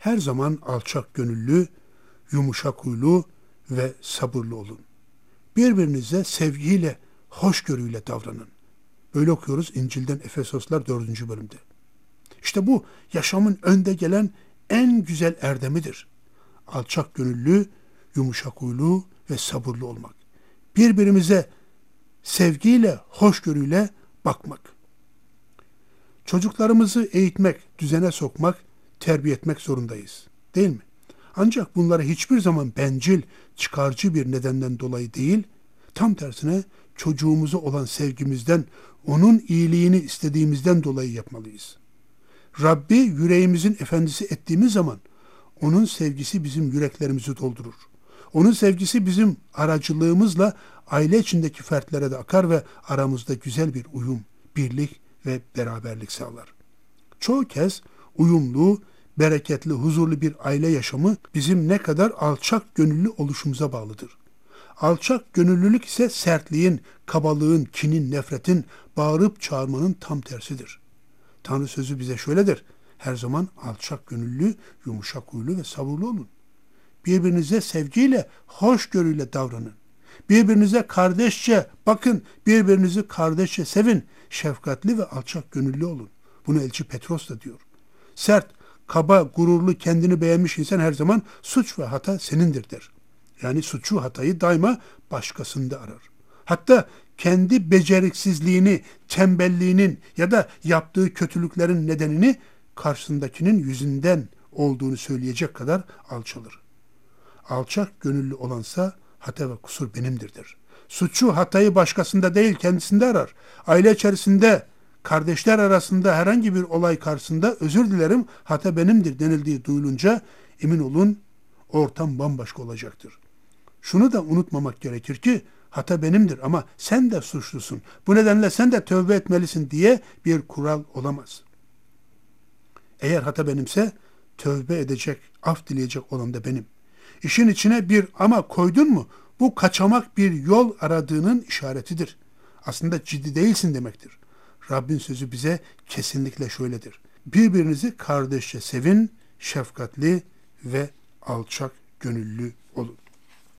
Her zaman alçak gönüllü, yumuşak huylu ve sabırlı olun. Birbirinize sevgiyle, hoşgörüyle davranın. Böyle okuyoruz İncil'den Efesoslar 4. bölümde. İşte bu yaşamın önde gelen en güzel erdemidir. Alçak gönüllü, yumuşak huylu ve sabırlı olmak. Birbirimize sevgiyle, hoşgörüyle bakmak. Çocuklarımızı eğitmek, düzene sokmak, terbiye etmek zorundayız. Değil mi? Ancak bunları hiçbir zaman bencil, çıkarcı bir nedenden dolayı değil, tam tersine çocuğumuza olan sevgimizden, onun iyiliğini istediğimizden dolayı yapmalıyız. Rabbi yüreğimizin efendisi ettiğimiz zaman onun sevgisi bizim yüreklerimizi doldurur. Onun sevgisi bizim aracılığımızla aile içindeki fertlere de akar ve aramızda güzel bir uyum, birlik ve beraberlik sağlar. Çoğu kez uyumlu, bereketli, huzurlu bir aile yaşamı bizim ne kadar alçak gönüllü oluşumuza bağlıdır. Alçak gönüllülük ise sertliğin, kabalığın, kinin, nefretin, bağırıp çağırmanın tam tersidir. Tanrı sözü bize şöyledir: her zaman alçak gönüllü, yumuşak huylu ve sabırlı olun. Birbirinize sevgiyle, hoşgörüyle davranın. Birbirinize kardeşçe bakın, birbirinizi kardeşçe sevin. Şefkatli ve alçak gönüllü olun. Bunu elçi Petros da diyor. Sert, kaba, gururlu, kendini beğenmiş insan her zaman suç ve hata senindir der. Yani suçu, hatayı daima başkasında arar. Hatta kendi beceriksizliğini, tembelliğinin ya da yaptığı kötülüklerin nedenini karşısındakinin yüzünden olduğunu söyleyecek kadar alçalır. Alçak gönüllü olansa hata ve kusur benimdir der. Suçu, hatayı başkasında değil kendisinde arar. Aile içerisinde, kardeşler arasında herhangi bir olay karşısında özür dilerim, hata benimdir denildiği duyulunca emin olun ortam bambaşka olacaktır. Şunu da unutmamak gerekir ki hata benimdir ama sen de suçlusun. Bu nedenle sen de tövbe etmelisin diye bir kural olamaz. Eğer hata benimse tövbe edecek, af dileyecek olan da benim. İşin içine bir ama koydun mu bu kaçamak bir yol aradığının işaretidir. Aslında ciddi değilsin demektir. Rabbin sözü bize kesinlikle şöyledir: birbirinizi kardeşçe sevin, şefkatli ve alçak gönüllü olun.